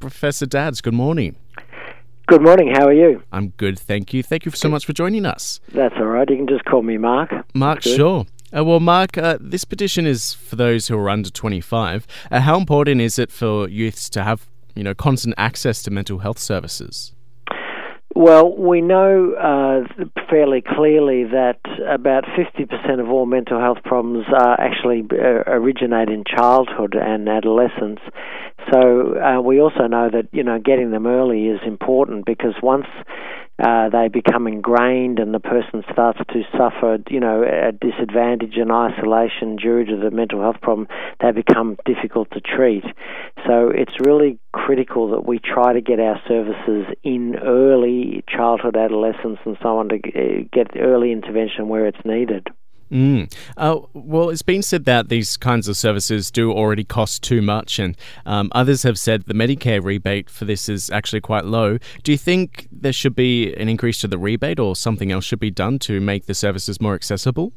Professor Dadds, good morning. Good morning, how are you? I'm good, thank you. Thank you so much for joining us. That's all right, you can just call me Mark. Mark, sure. Mark, this petition is for those who are under 25. How important is it for youths to have, constant access to mental health services? Well, we know fairly clearly that about 50% of all mental health problems actually originate in childhood and adolescence. So we also know that, getting them early is important because once they become ingrained and the person starts to suffer, a disadvantage and isolation due to the mental health problem, they become difficult to treat. So it's really critical that we try to get our services in early childhood, adolescence and so on to get early intervention where it's needed. Well, it's been said that these kinds of services do already cost too much, and others have said the Medicare rebate for this is actually quite low. Do you think there should be an increase to the rebate or something else should be done to make the services more accessible?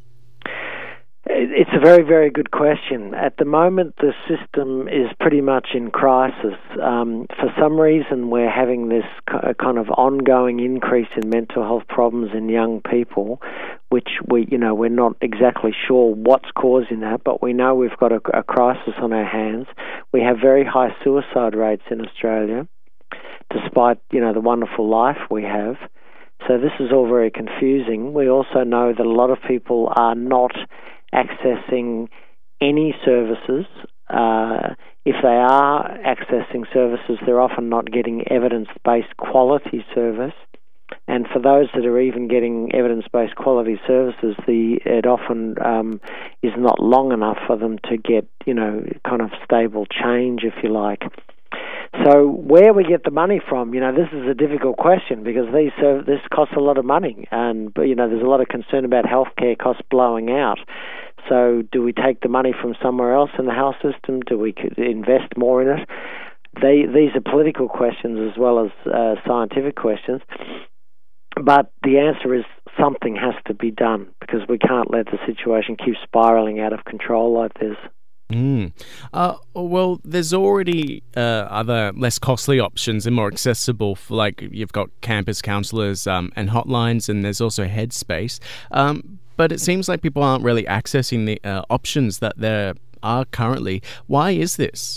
It's a very, very good question. At the moment, the system is pretty much in crisis. For some reason, we're having this kind of ongoing increase in mental health problems in young people, which we're not exactly sure what's causing that, but we know we've got a crisis on our hands. We have very high suicide rates in Australia, despite, the wonderful life we have. So this is all very confusing. We also know that a lot of people are not accessing any services. If they are accessing services, they're often not getting evidence-based quality service. And for those that are even getting evidence-based quality services, it often is not long enough for them to get, kind of stable change, if you like. So where we get the money from, this is a difficult question because this costs a lot of money, and there's a lot of concern about healthcare costs blowing out. So do we take the money from somewhere else in the health system? Do we invest more in it? These are political questions as well as scientific questions. But the answer is something has to be done because we can't let the situation keep spiraling out of control like this. Well, there's already other less costly options and more accessible, like you've got campus counsellors and hotlines, and there's also Headspace. But it seems like people aren't really accessing the options that there are currently. Why is this?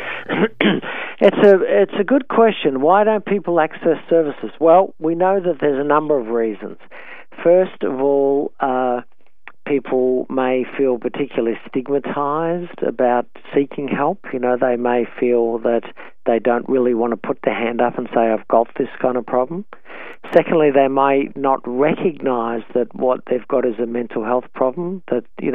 It's a good question. Why don't people access services? Well, we know that there's a number of reasons. First of all, people may feel particularly stigmatized about seeking help. They may feel that they don't really want to put their hand up and say, I've got this kind of problem. Secondly, they might not recognize that what they've got is a mental health problem.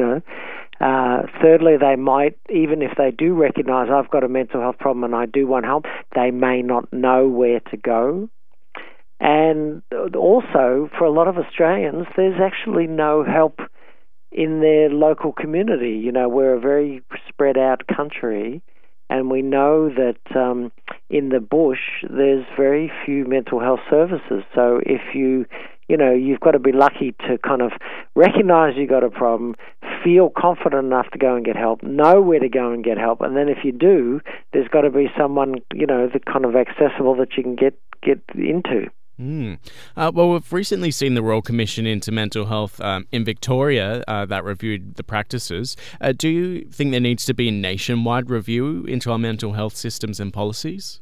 Thirdly, they might, even if they do recognize I've got a mental health problem and I do want help, they may not know where to go. And also, for a lot of Australians, there's actually no help in their local community. We're a very spread out country, and we know that in the bush there's very few mental health services. So if you've got to be lucky to kind of recognize you've got a problem, feel confident enough to go and get help, know where to go and get help, and then if you do, there's got to be someone, that kind of accessible that you can get into. Well, we've recently seen the Royal Commission into Mental Health in Victoria that reviewed the practices. Do you think there needs to be a nationwide review into our mental health systems and policies?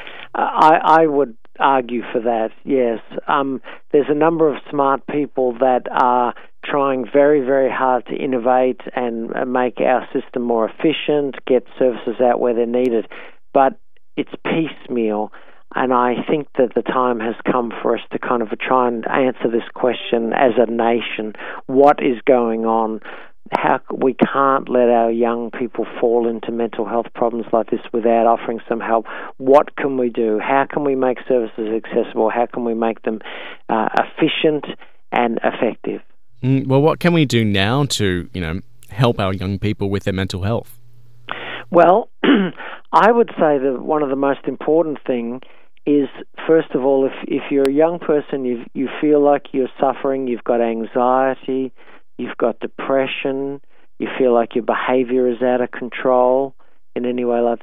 I would argue for that, yes. There's a number of smart people that are trying very, very hard to innovate and make our system more efficient, get services out where they're needed, but it's piecemeal. And I think that the time has come for us to kind of try and answer this question as a nation. What is going on? We can't let our young people fall into mental health problems like this without offering some help. What can we do? How can we make services accessible? How can we make them efficient and effective? Well, what can we do now to, help our young people with their mental health? Well, I would say that one of the most important thing is, first of all, if you're a young person, you feel like you're suffering, you've got anxiety, you've got depression, you feel like your behavior is out of control in any way like this,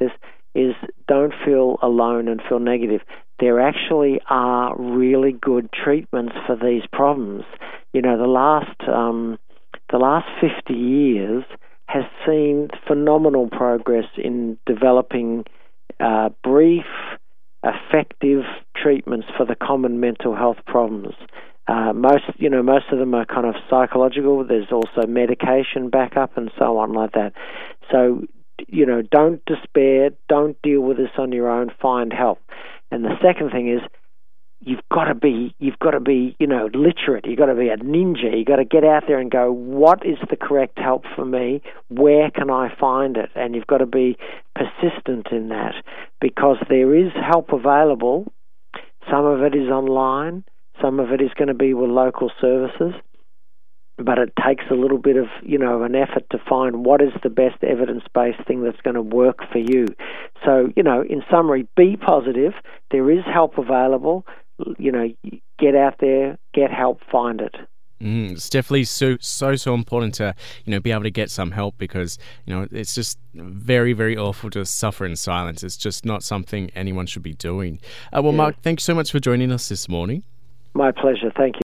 is don't feel alone and feel negative. There actually are really good treatments for these problems. You know, the last 50 years has seen phenomenal progress in developing brief, effective treatments for the common mental health problems. Most of them are kind of psychological. There's also medication backup and so on like that. So, don't despair. Don't deal with this on your own. Find help. And the second thing is, you've got to be, literate. You've got to be a ninja. You've got to get out there and go, what is the correct help for me? Where can I find it? And you've got to be persistent in that, because there is help available. Some of it is online. Some of it is going to be with local services. But it takes a little bit of, an effort to find what is the best evidence-based thing that's going to work for you. So, in summary, be positive. There is help available. Get out there, get help, find it. It's definitely so important to, be able to get some help, because, it's just very, very awful to suffer in silence. It's just not something anyone should be doing. Mark, thanks so much for joining us this morning. My pleasure. Thank you.